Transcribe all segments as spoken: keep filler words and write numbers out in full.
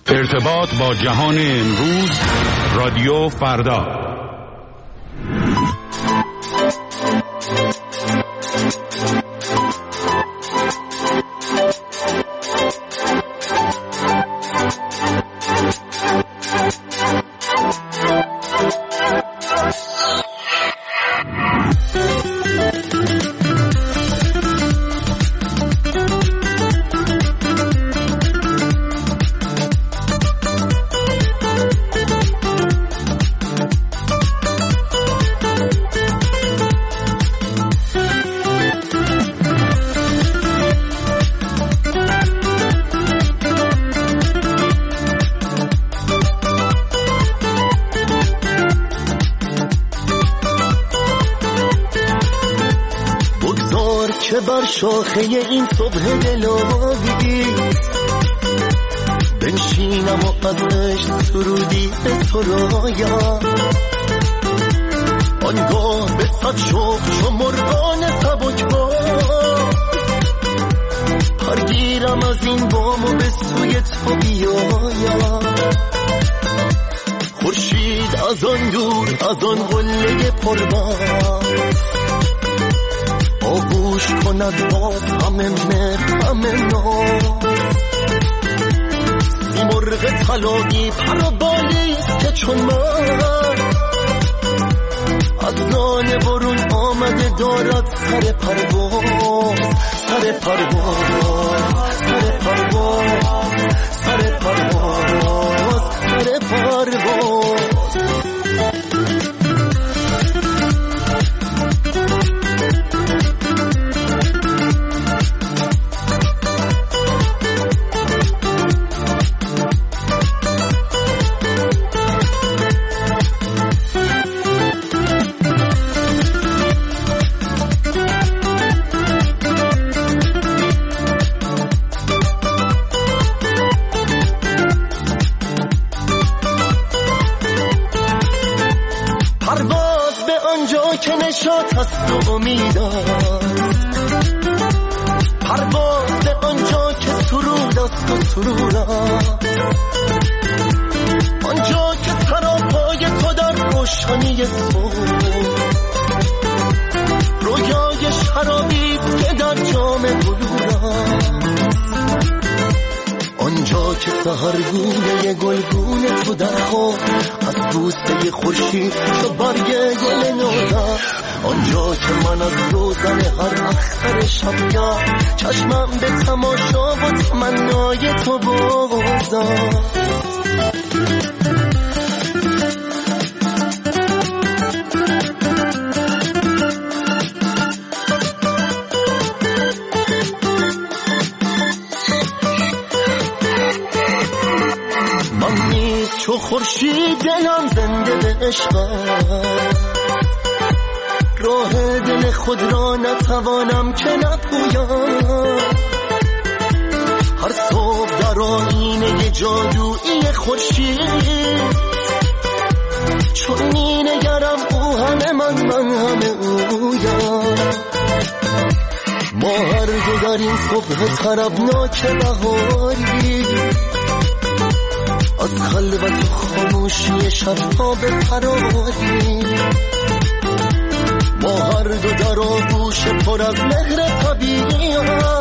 ارتباط با جهان امروز، رادیو فردا. شاخه این صبح دلاری بنشینم و ازش سرودی به تو رایم، آنگاه به صد شوق چو مرغان سبکبار پرگیرم از این بام و به سوی تو بیایم. خورشید از آن دور از آن قله پربار آغوش کند باز همه مهر همه ناز. سی مرغ طلایی پر و بالیست که چون من از نان برون آمده دارد سر پرواز، سر پرواز، سر پرواز، سر پرواز، سر پرواز. نشاط هست و امید است، پرواز به آنجا که سرود است و سرور است، آنجا که سراپای تو در روشنی صبح رویای شرابی که در جام بلور است، آنجا که سحرگونه گلگونه تو در خواب از بوسه خورشید تو برگ گل نوزد، آنجا که من از روزن هر اختر شبگاه چشمم به تماشا و تمنای تو بازم. من نیز چو خورشید دلم زنده به عشقم، راه دل خود را نتوانم که نپویم. هر صبح در آینه جادویی خورشید چون می نگرم او همه من من همه اویم. ما هر دو در این صبح طربناک بهاری از خلوت و خاموشی شبها بپراریم. ما هر دو در آغوش پر از مهر طبیعی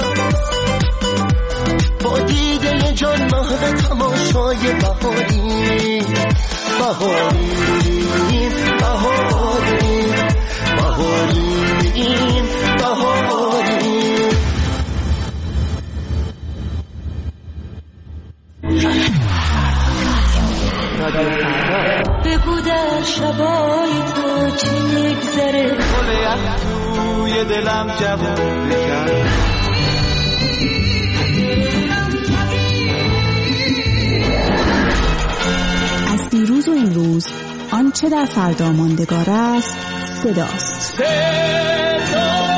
با دیده جان محو تماشای بهاری بهاری بهاری بهاری بهاری. بگو در شبای تو چی میگذره، گل توی دلم جوون بکرد. از دیروز و امروز آنچه در فردا ماندگار است صداست. صدا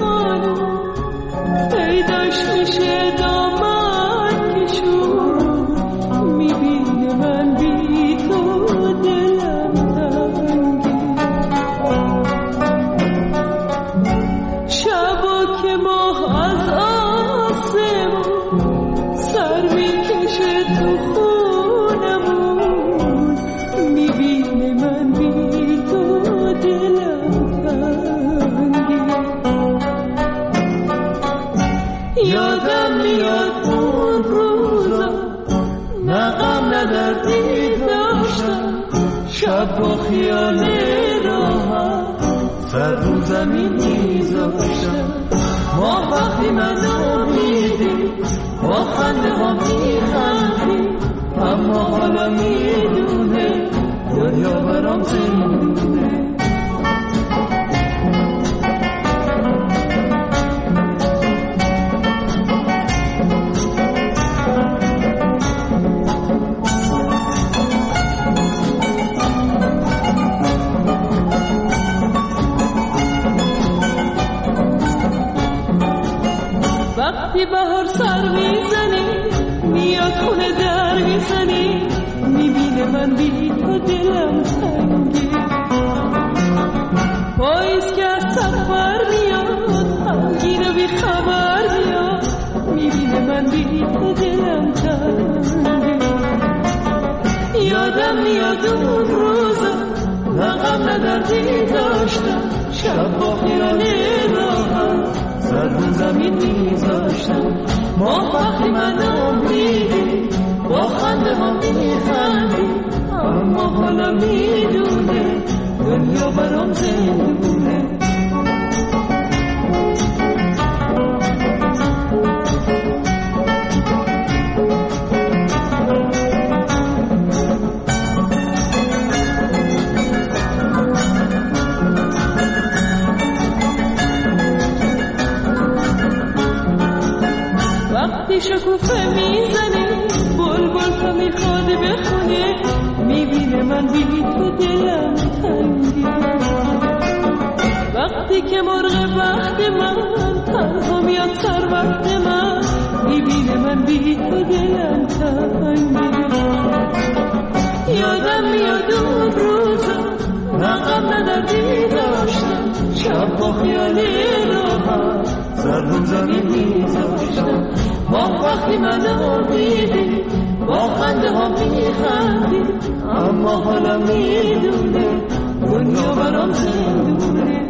پیداش میشه دامن کشون شب با خیال راحت سر رو زمین میذاشتم. ما وقتی من امیدی با خنده ها میخندی، اما حالا میدونه دنیا برام زندونه. وقتی بهار سر میزنی میاد خونه در میزنی، میبینه من بی تو دلم تنگی. پاییز که از سفر میاد غمگین و بی خبر میاد، میبینه من بی تو دلم تنگی. یادم میاد اون روزا نه غم نه دردی داشتم، شب با خیال راحت سر رو زمین میذاشتم. ما وقتی من امیدی با خنده ها میخندی، اما حالا میدونه دنیا برام زندونه. وقتی شکوفه میزنی بلبل تو میخواد بخونه، میبینه من بی تو دلم تنگی. وقتی که مرغ وقت من تنها میاد سر وقت من، میبینه من بی تو دلم تنگی. یادم میاد اون روزا نه غم نه دردی داشتم، شب با خیال راحت سر رو زمین میذاشتم. ما وقتی من امیدی با خنده ها میخندی، اما حالا میدونه دنیا برام زندونه.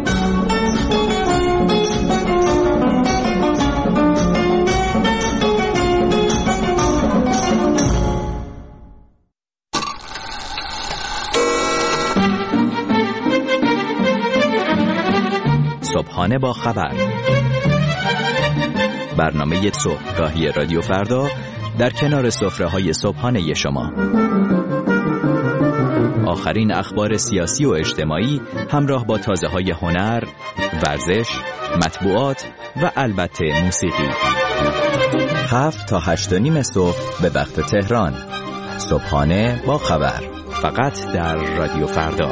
صبحانه با خبر، برنامه صبحگاهی رادیو فردا در کنار سفره‌های صبحانه شما. آخرین اخبار سیاسی و اجتماعی همراه با تازه‌های هنر، ورزش، مطبوعات و البته موسیقی. هفت تا هشت و نیم صبح به وقت تهران. صبحانه با خبر، فقط در رادیو فردا.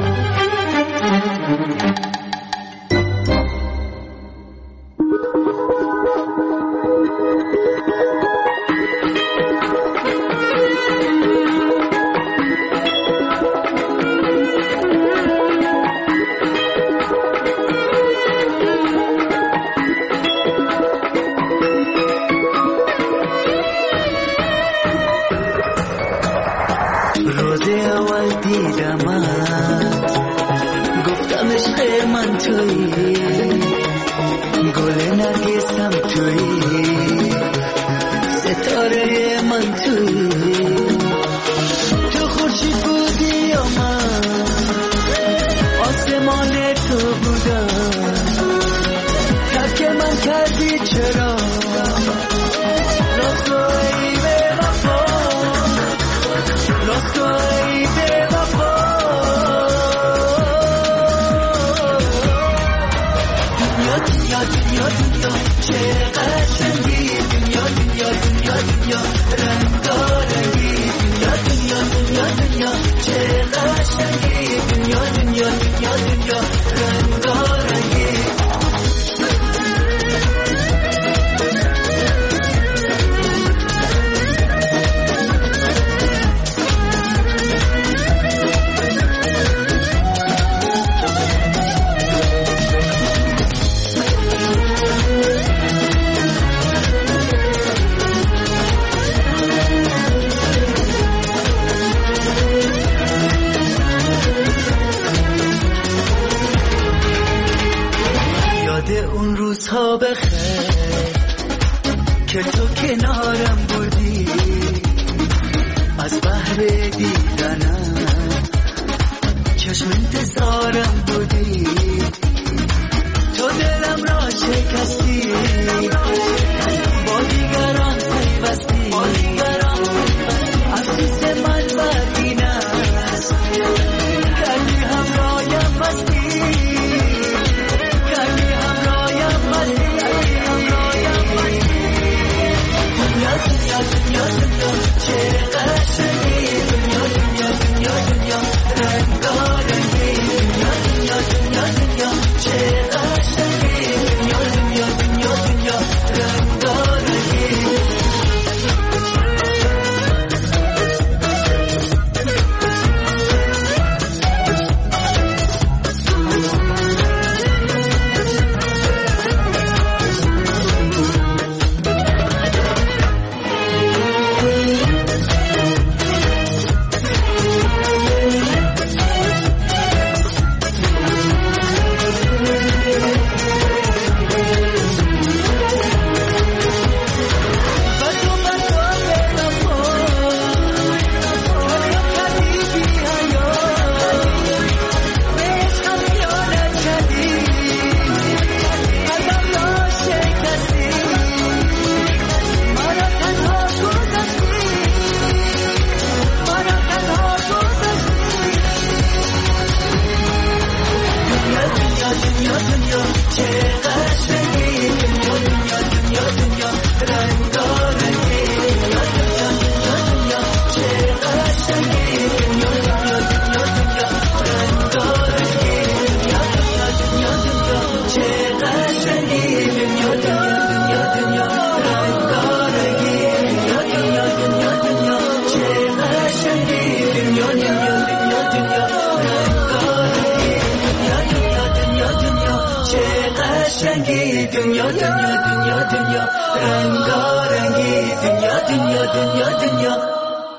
رنگا رنگی دنیا دنیا دنیا دنیا.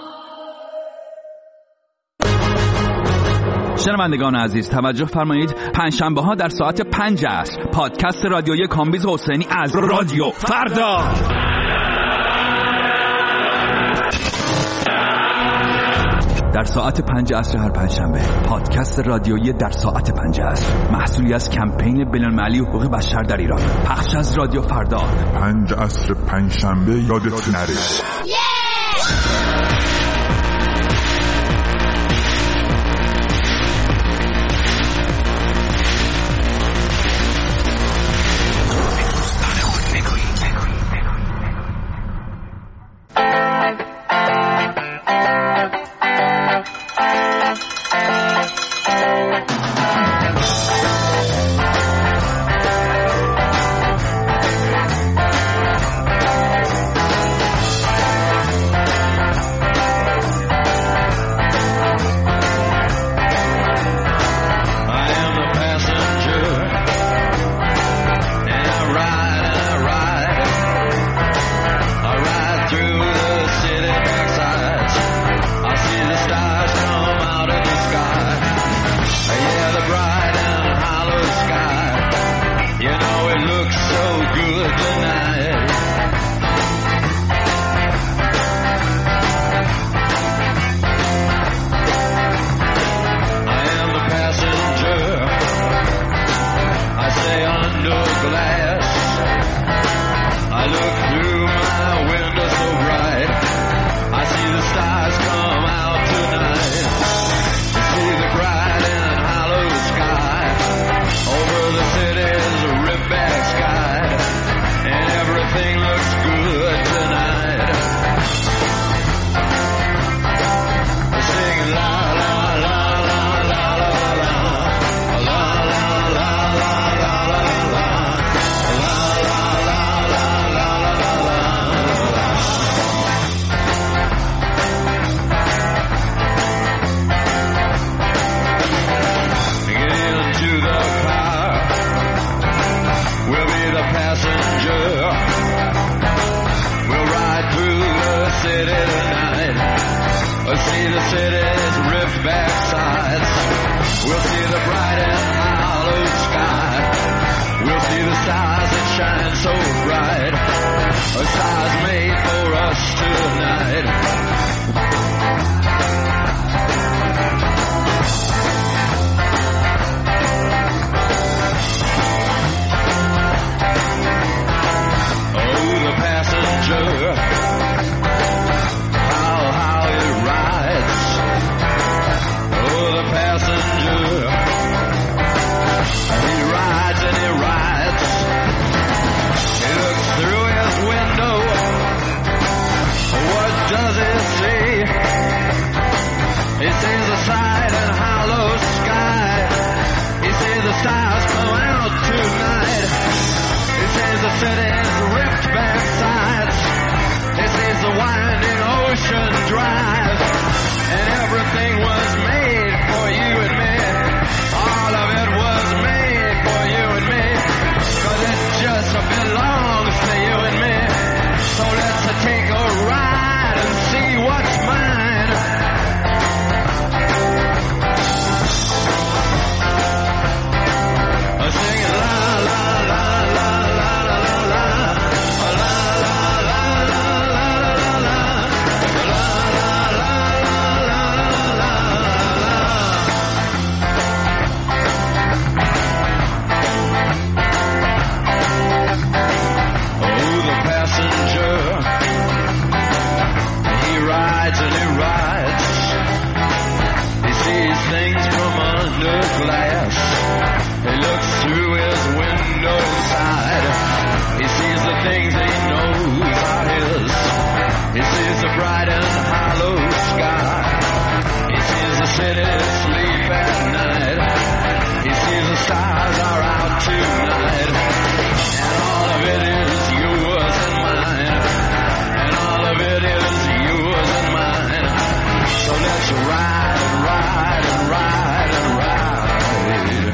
شنوندگان عزیز توجه فرمایید، پنجشنبه ها در ساعت پنج عصر پادکست رادیویی کامبیز حسینی از رادیو فردا در ساعت پنج عصر هر پنجشنبه. پادکست رادیویی در ساعت پنج عصر محصولی از کمپین بین‌المللی حقوق بشر در ایران، پخش از رادیو فردا. پنج عصر پنجشنبه یادت نره.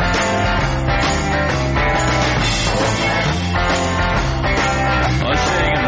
Sing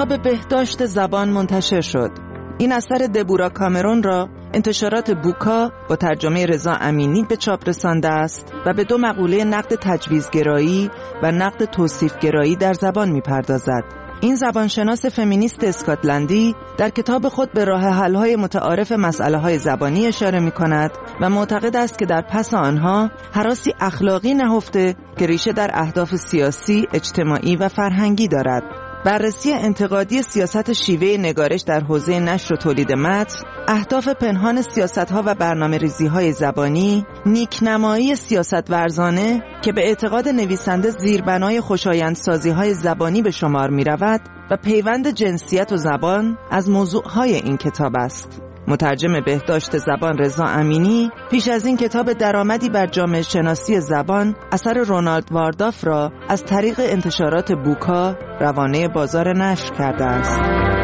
کتاب بهداشت زبان منتشر شد. این اثر دبورا کامرون را انتشارات بوکا با ترجمه رضا امینی به چاپ رسانده است و به دو مقوله نقد تجویزگرایی و نقد توصیفگرایی در زبان می‌پردازد. این زبانشناس فمینیست اسکاتلندی در کتاب خود به راه حل‌های متعارف مسئله‌های زبانی اشاره می‌کند و معتقد است که در پس آنها هراسی اخلاقی نهفته که ریشه در اهداف سیاسی، اجتماعی و فرهنگی دارد. بررسی انتقادی سیاست شیوه نگارش در حوزه نشر و تولید متن، اهداف پنهان سیاست‌ها و برنامه‌ریزی‌های زبانی، نیکنمایی سیاست ورزانه که به اعتقاد نویسنده زیربنای خوشایندسازی‌های زبانی به شمار می‌رود و پیوند جنسیت و زبان از موضوعهای این کتاب است. مترجم بهداشت زبان رضا امینی پیش از این کتاب درآمدی بر جامعه شناسی زبان اثر رونالد وارداف را از طریق انتشارات بوکا روانه بازار نشر کرده است.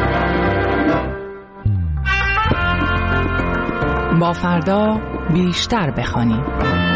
با فردا بیشتر بخوانیم.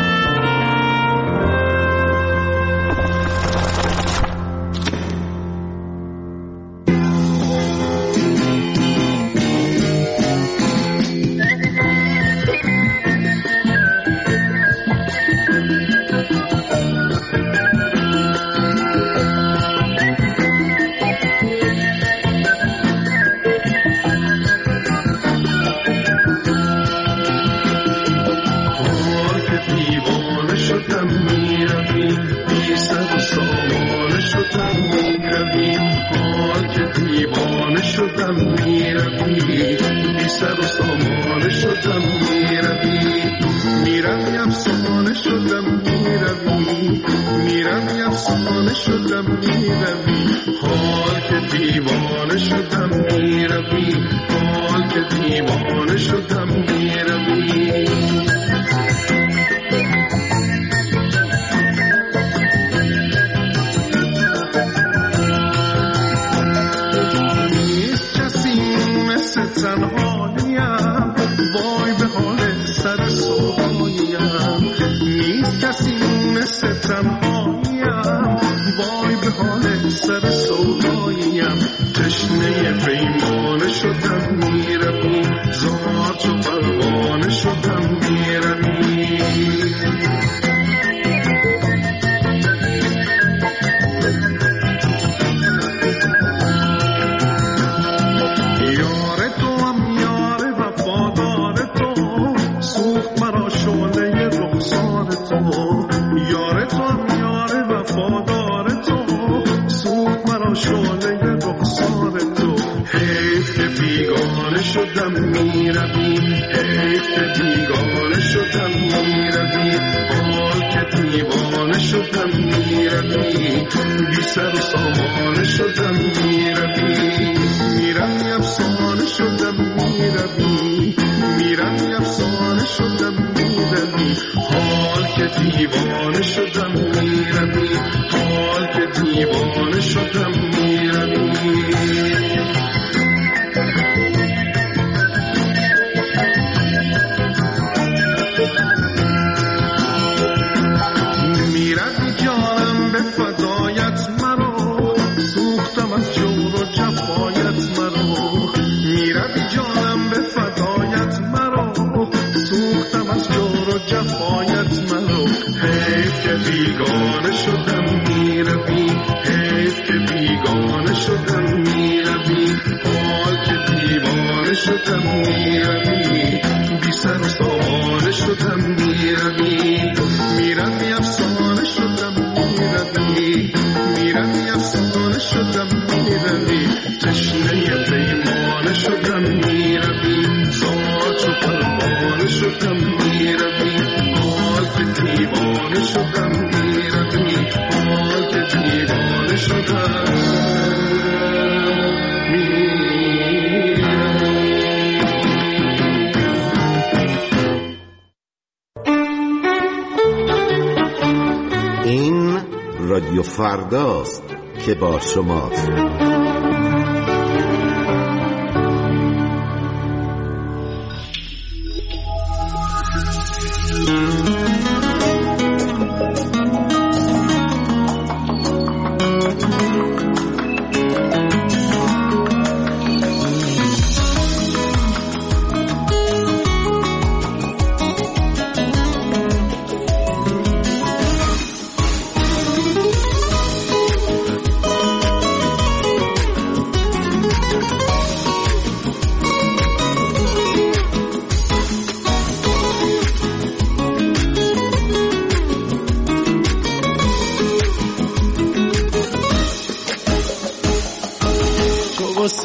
این رادیو فرداست که با شماست.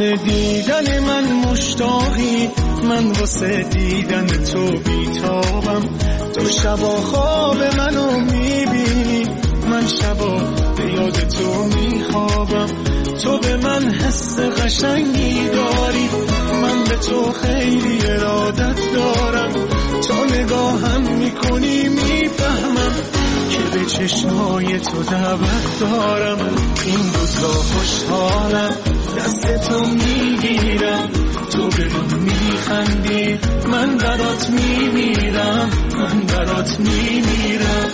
واسه دیدن من مشتاقی، من واسه دیدن تو بیتابم. تو شبا خواب منو میبینی، من شبا به یاد تو میخوابم. تو به من حس قشنگی داری، من به تو خیلی ارادت دارم. تو نگاهم میکنی میفهمم که به چشمای تو دعوت دارم. این روزا خوشحالم دست تو میگیرم، تو به من میخندی من برات میمیرم، من برات میمیرم.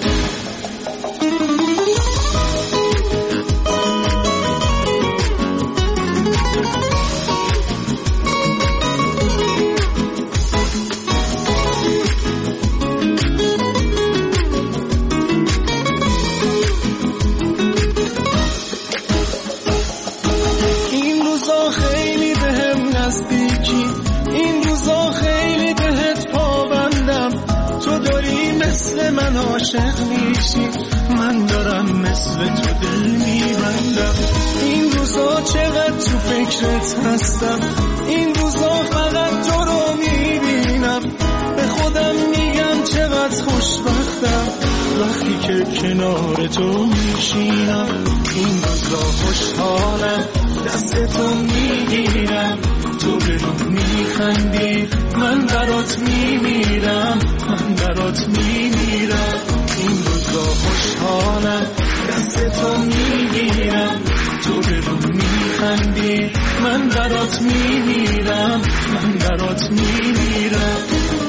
من عاشق میشی، من دارم مثل تو دل میبندم. این روزا چقدر تو فکرت هستم، این روزا فقط تو رو میبینم. به خودم میگم چقدر خوشبختم وقتی که کنار تو میشینم. این روزا خوشحالم دست تو میگیرم، تو به من میخندی من برات میمیرم، من برات میمیرم. این روزا خوشحالم دست تو میگیرم، تو به من میخندی من برات میمیرم، من برات میمیرم.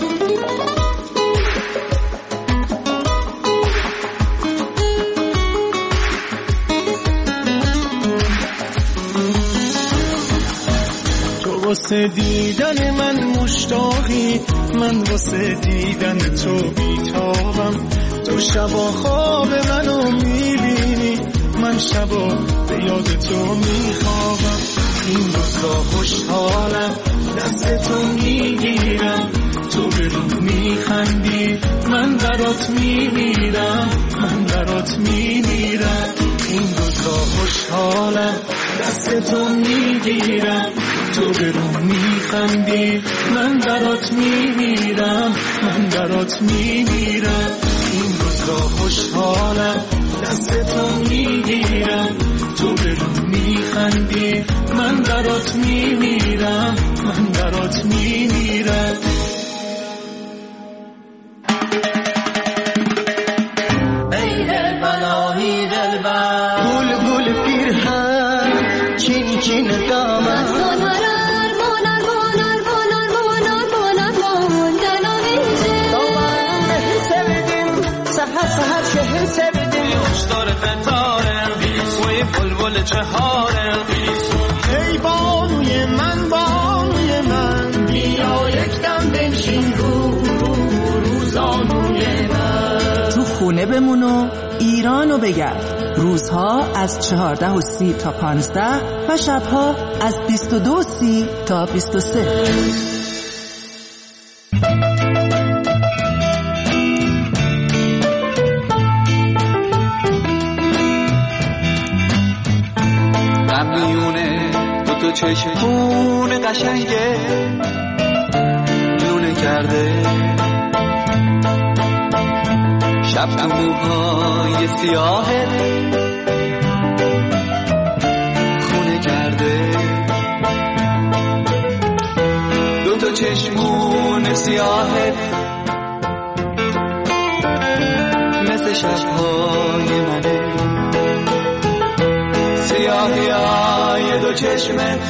واسه دیدن من مشتاقی، من واسه دیدن تو بیتابم. تو شبا خواب منو میبینی، من شبا به یاد تو میخوابم. این روزا خوشحالم دست تو میگیرم، تو به من میخندی من برات میمیرم، من برات میمیرم. این روزا خوشحالم دست تو میگیرم، تو به من میخندی من برات میمیرم، من برات میمیرم. این روزا خوشحالم دست تو میگیرم، تو به من میخندی من برات میمیرم، من برات میمیرم. ای دل بلایی دلبر، گل گل پیرهن چین چین دامن. ای بانوی من بانوی من، بیا یک دم بنشین رو روزانوی من. تو خونه بمون و ایرانو بگرد. روزها از چهارده و سی تا پانزده و شبها از بیست و دو و سی تا بیست و سه. تو چشمون قشنگه لونه کرده، شب تو موهای سیاهت خونه کرده. دو تا چشمون سیاهت مثل شبهای منه، سیاهی های دو چشمت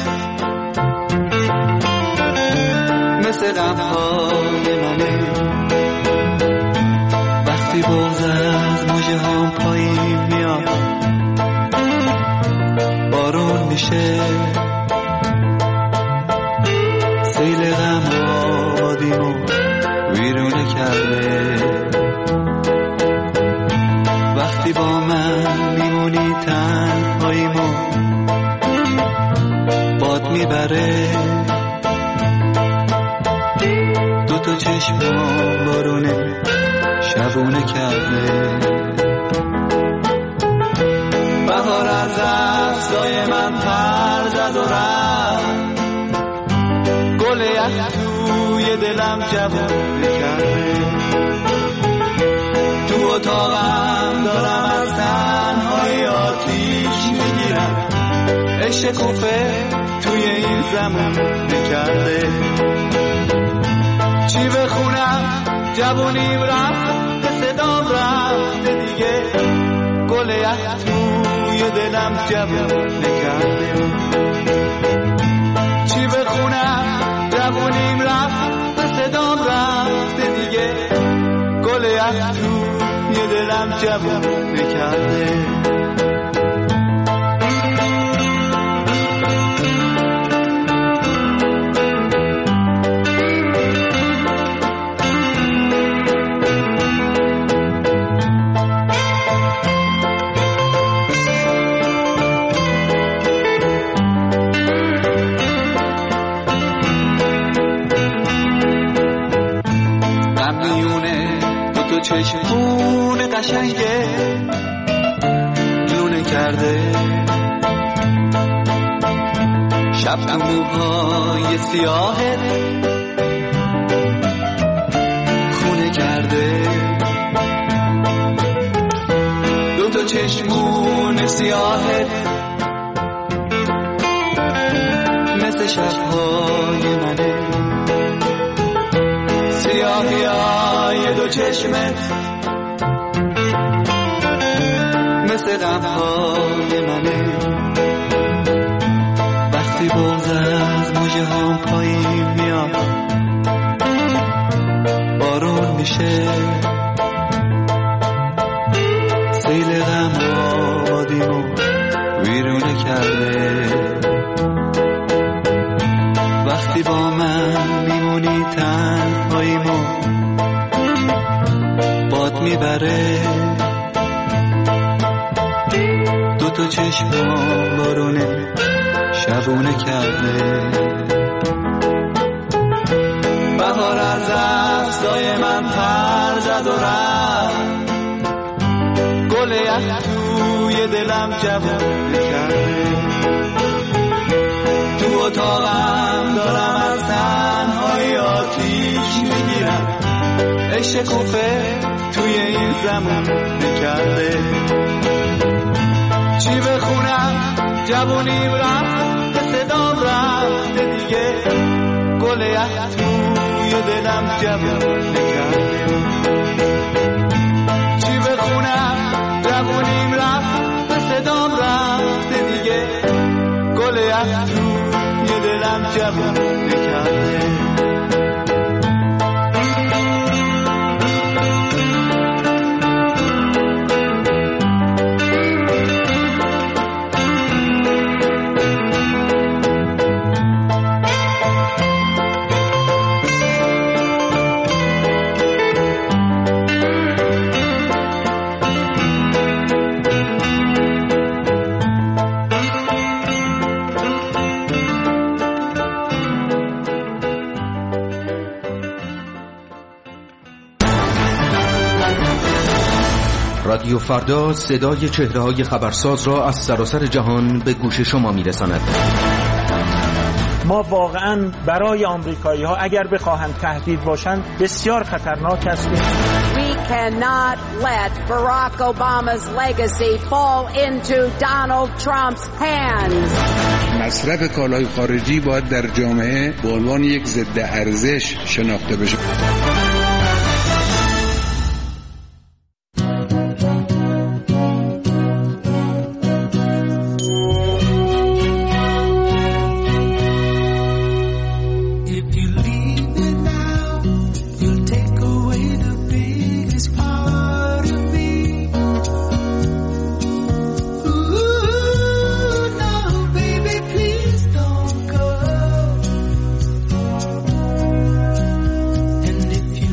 مثل غمهای منه. وقتی بغض از موجه هم پایین میاد، بارون میشه، سیل غم آبادیمو ویرونه کرده. وقتی با من میمونی تنهاییمو باد میبره، دو تا چشمم بارونه شبونه کرده. بهار از افزای من پر زد و رفت، گل یخ توی دلم جوونه کرده. تو اتاقم دارم از تنهایی آتیش میگیرم، عشق کوفه توی این زمان نکرده. چی بخونم جوونیم رفت، به صدام رفته دیگه، گل یخ توی دلم جوون نکرده. چی بخونم جوونیم رفت، به صدام رفته دیگه، گل یخ توی دلم جوون نکرده. چشمون قشنگه لونه کرده، شب تو موهای سیاهت خونه کرده. دو تا چشمون سیاهت مثل شبهای منه، سیاهی های دو چشمت مثل غمهای منه. وقتی بغض از موجه هم پایین میاد، بارون میشه، سیل غم آبادیمو ویرونه کرده. وقتی با من میمونی تنهاییمو باد میبره، دو تا چشمام بارونه شبونه کرده. بهار از دستای من پر زد و رفت، گل یخ توی دلم جوونه کرده. تو اتاقم دارم از تنهایی آتیش میگیرم، عشق کوفه توی این زمان نکرده. چی بخونم جوونیم رفت، به صدام رفته دیگه، گل یخ توی دلم جوون نکرده. چی بخونم جوونیم رفت، به صدام رفته دیگه، گل یخ توی دلم جوون نکرده. رادیو فردا صدای چهره‌های خبرساز را از سراسر جهان به گوش شما می‌رساند. ما واقعاً برای آمریکایی‌ها اگر بخواهند تهدید باشند بسیار خطرناک هستیم. We cannot let Barack Obama's legacy fall into Donald Trump's hands. مصرف کالای خارجی باید در جامعه به عنوان یک ضد ارزش شناخته بشه. And if you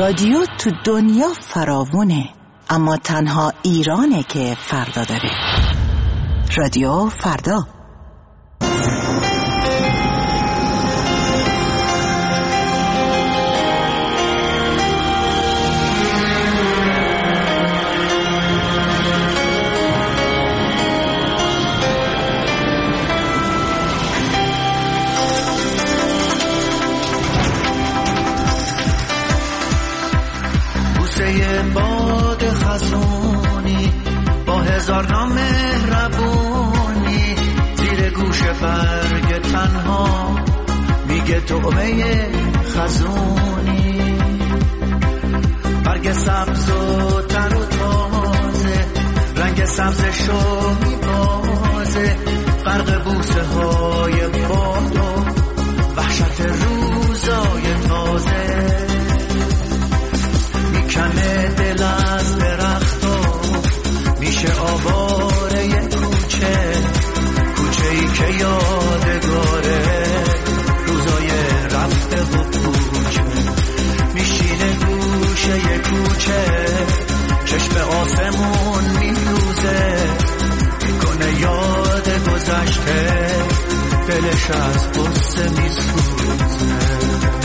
رادیو تو دنیا فراوونه، اما تنها ایرانه که فردا داره. رادیو فردا. باد خزونی با هزار نام مهربونی، زیر گوش برگ تنها میگه طعمه خزونی. برگ سبز و تر و تازه، رنگ سبزشو میبازه، غرق بوسه های باد و وحشت روزای تازه. میکنه دل از درختو، میشه آواره یه کوچه، کوچه ای که یادگاره روزای رفته و کوچه. میشینه گوشه یه کوچه، چشم آسمون میدوزه، میکنه یاد گذشته، دلش از قصه میسوزه.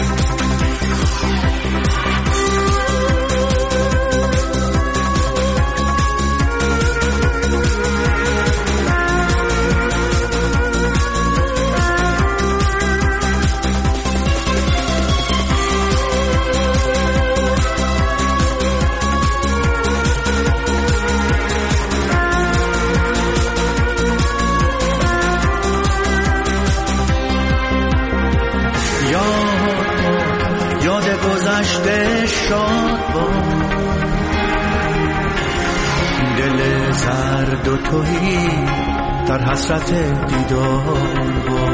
گذشته شاد با دل زرد و توهی در حسرت دیدار با.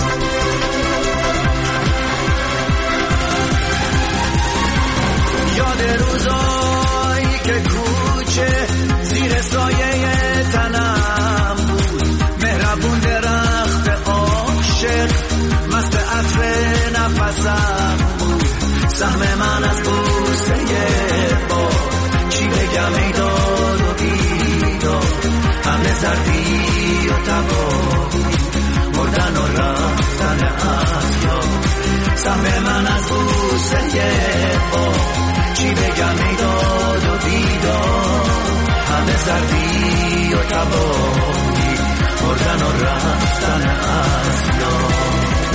یاد روزایی که کوچه زیر سایه تنم بود، مهربون درخت عاشق مست عطر نفسم بود. سهم من از بوسه با چی بگم ای داد و بیداد، همه زردی و تباهی، مردن و رفتن از یاد. سهم من از بوسه با چی بگم ای داد و بیداد، همه زردی و تباهی، مردن و رفتن از یاد.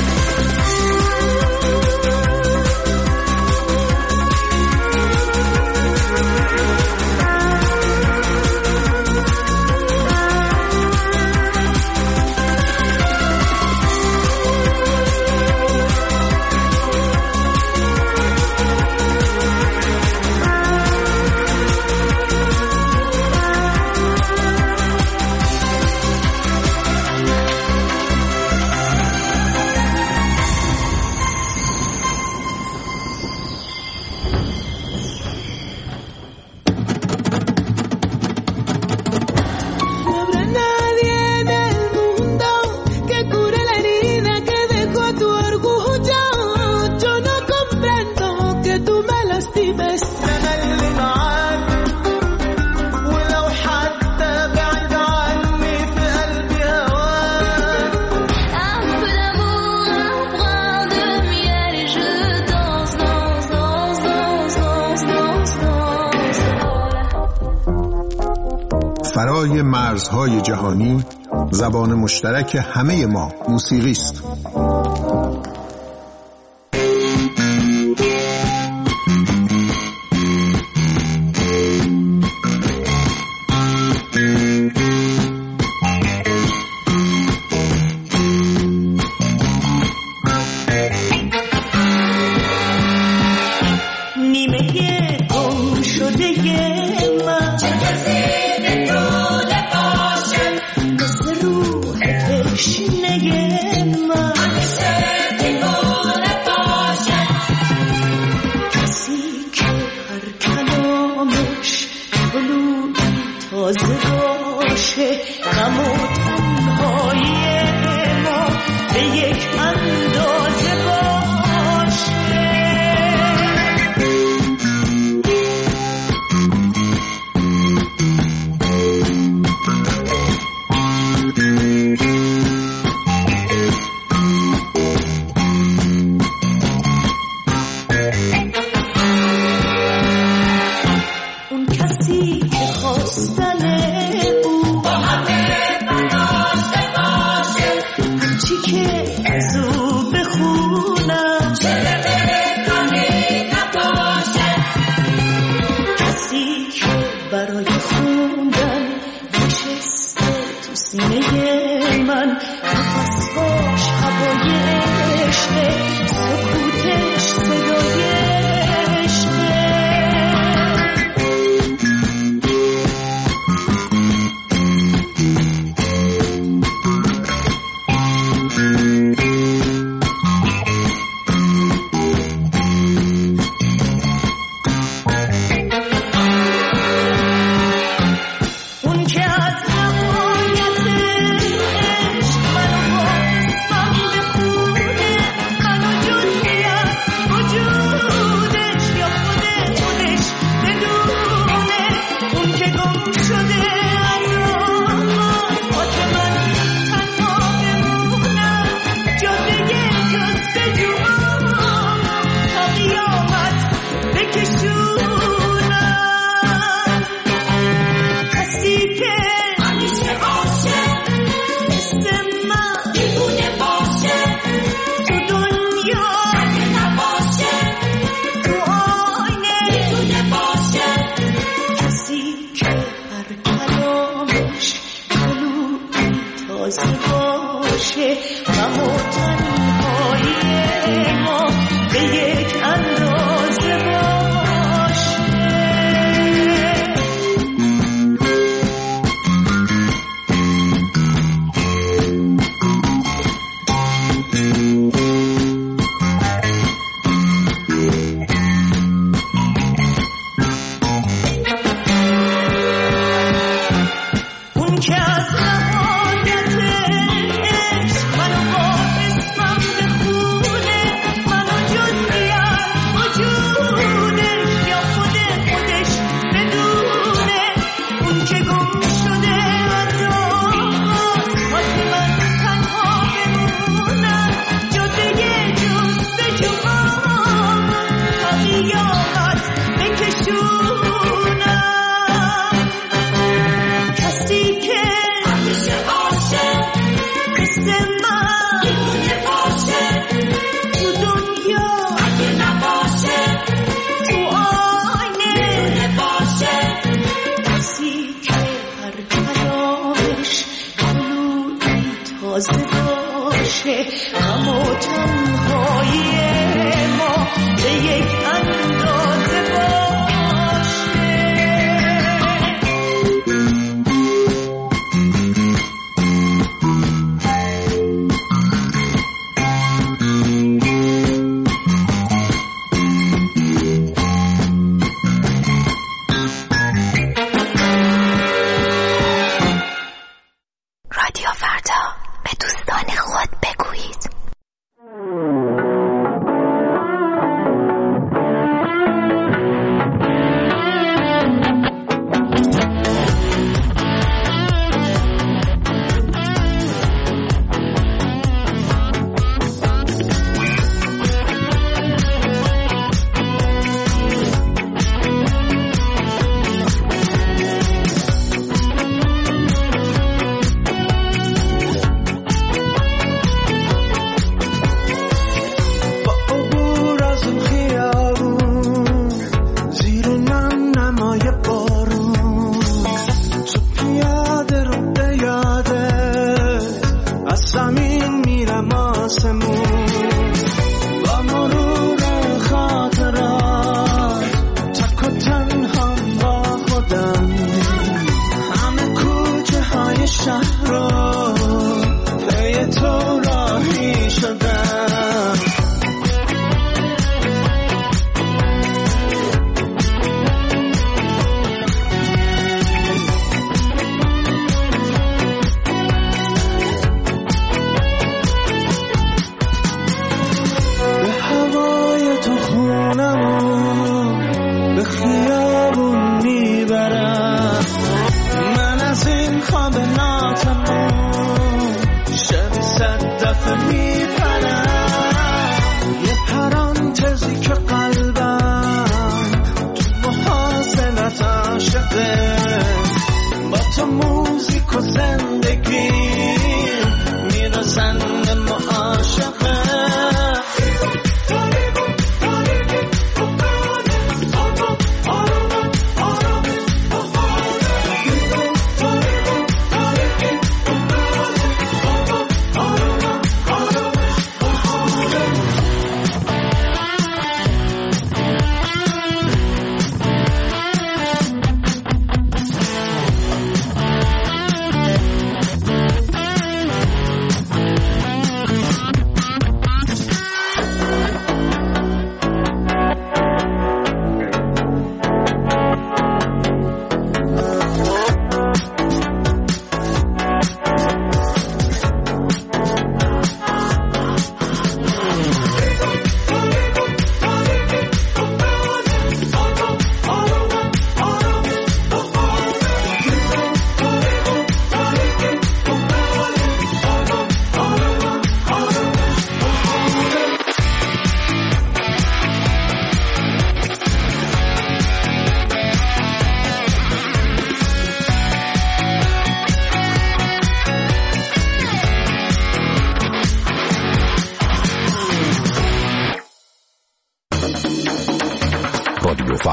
فرای مرزهای جهانی، زبان مشترک همه ما موسیقی است. خواستن او با همه بناشه باشه هرچی که از او بخونم چه بکنی نباشه کسی که برای خوندن نشسته تو سینه من نفسهاش هوای عشقه سکوتش صدای عشقه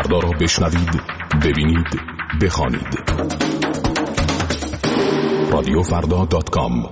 فردا را بشنوید، ببینید، بخوانید. رادیو فردا دات کام.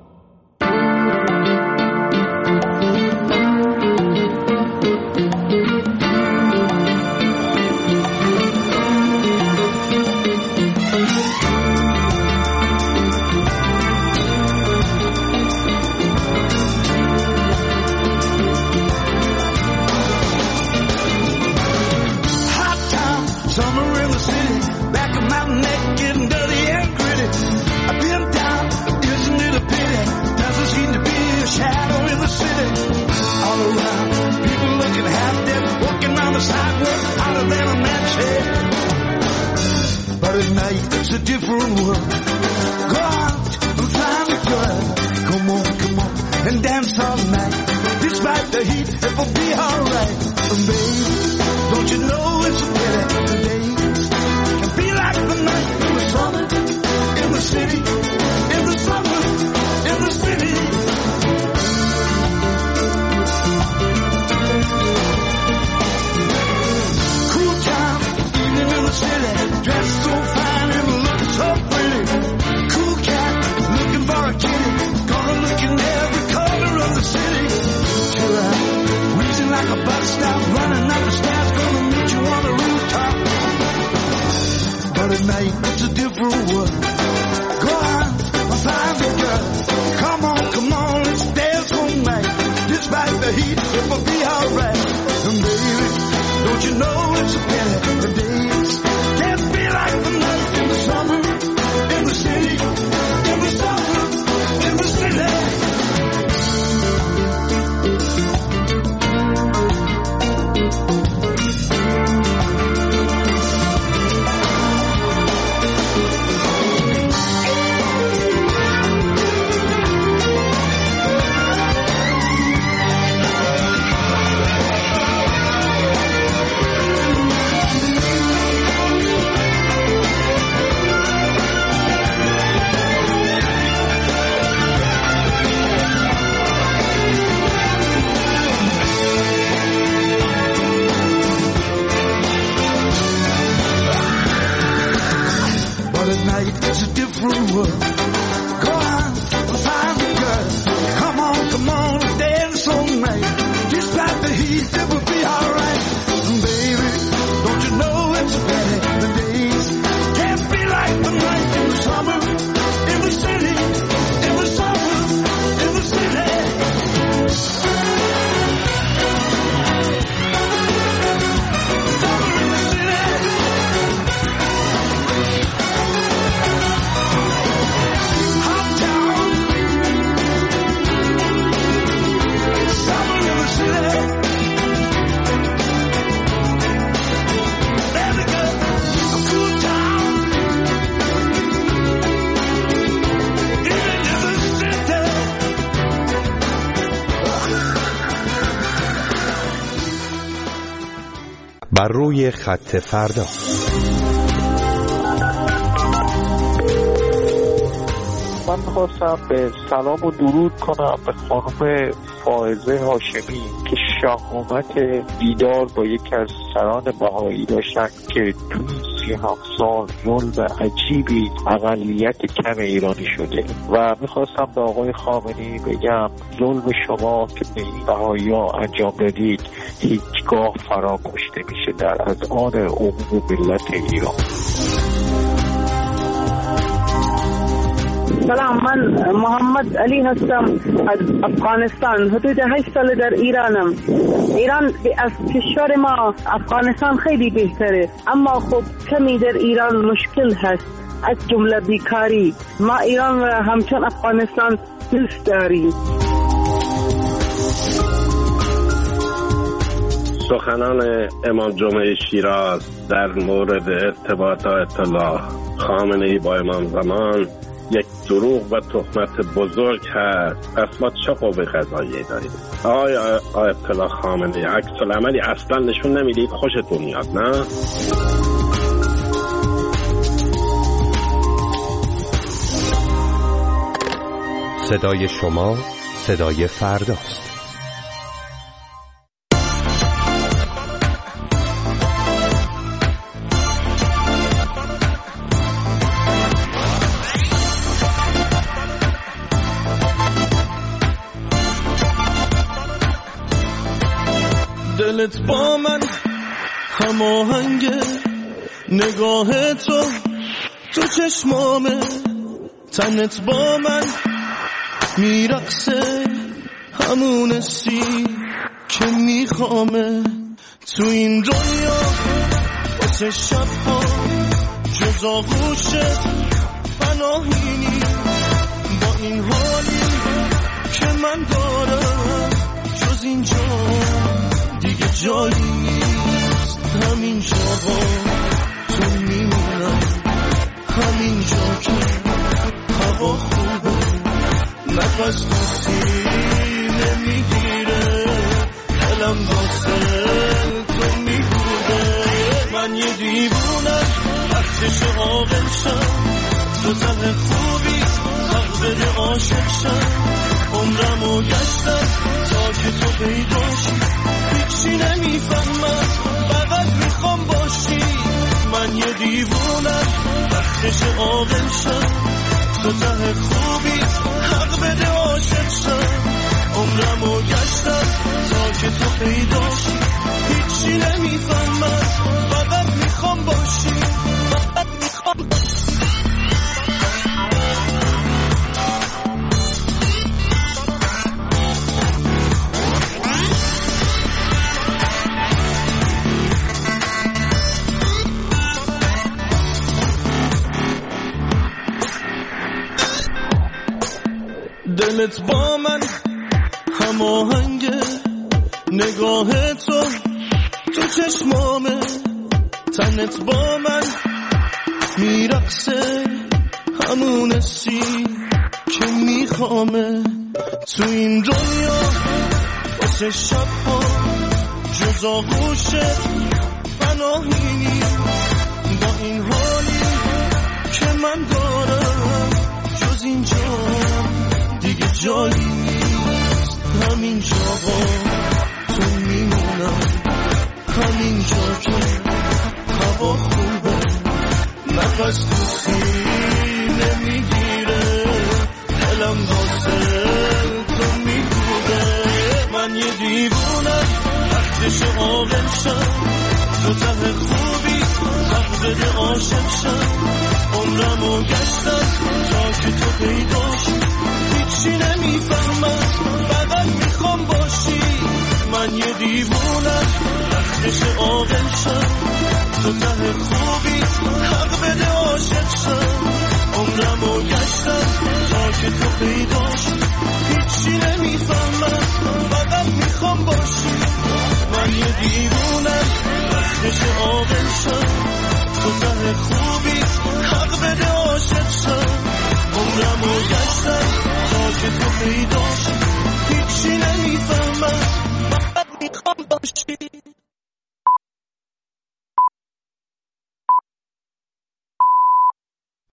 بر روی خط فردا. من میخواستم به سلام و درود کنم به خانم فائزه هاشمی که شهامت دیدار با یکی از سران بهایی داشتن که توی سی هفت سال ظلم عجیبی اقلیت کم ایرانی شده و میخواستم به آقای خامنه‌ای بگم ظلم شما که به این بهایی ها انجام دادید هیچگاه فراموش نمیشه در اذهان عموم ملت ایران. سلام، من محمد علی هستم از افغانستان. حدود هشت سال در ایرانم. ایران از کشور ما افغانستان خیلی بهتره، اما خب کمی در ایران مشکل هست، از جمله بیکاری. ما ایران و همچون افغانستان دوست داریم. سخنان امام جمعه شیراز در مورد ارتباط آیت الله خامنه‌ای با امام زمان یک دروغ و تهمت بزرگ هست. پس ما چه قوه قضاییه داریم؟ آقای آیت الله خامنه‌ای عکس العملی اصلا نشون نمیدید، خوشتون میاد نه؟ صدای شما صدای فرداست. دلت با من هماهنگه، نگاه تو تو چشمامه، تنت با من میرقصه، همون سی که میخوامه. تو این دنیا واسه شبها جز آغوشت پناهینی، با این حالی که من دارم جز اینجا دیگه جایی نیست. همینجا با تو میمونم، همینجا که هوا خوبه، نفس تو سینه میگیره، دلم واسه تو میگوده. من یه دیوونم وقتش عاقل شم، تو ته خوبی حق بده عاشق شم. عمرمو گشتم تا که تو پیداشی، هیچی نمیفهمم فقط میخوام باشی. من یه دیوونم وقتش عاقل شم، تو ته خوبی حق بده عاشق شم. عمرمو گشتم تا که تو پیداشی، هیچی نمیفهمم فقط میخوام باشی، فقط میخوام باشی. دلت با من هماهنگه، نگاه تو تو چشمامه، تنت با من میرقصه، همون سی که میخوامه. تو این دنیا واسه شبها جز آغوشت پناهینی، با این حالی که من دارم جز اینجا دیگه جایی نیست. همینجا با تو میمونم، همینجا که هوا خوبه، نفس تو سینه میگیره، دلم واسه تو میگوده. من یه دیوونم وقتش عاقل شم، تو ته خوبی حق بده عاشق شم. عمرمو گشتم تا که تو پیداشی، هیچی نمیفهمم فقط میخوام باشی. من یه دیوونم وقتش عاقل شم، تو ته خوبی حق بده عاشق شم. عمرمو گشتم تا که تو پیداشی، هیچی نمیفهمم فقط میخوام باشی. من یه دیوونم وقتش عاقل شم، تو ته خوبی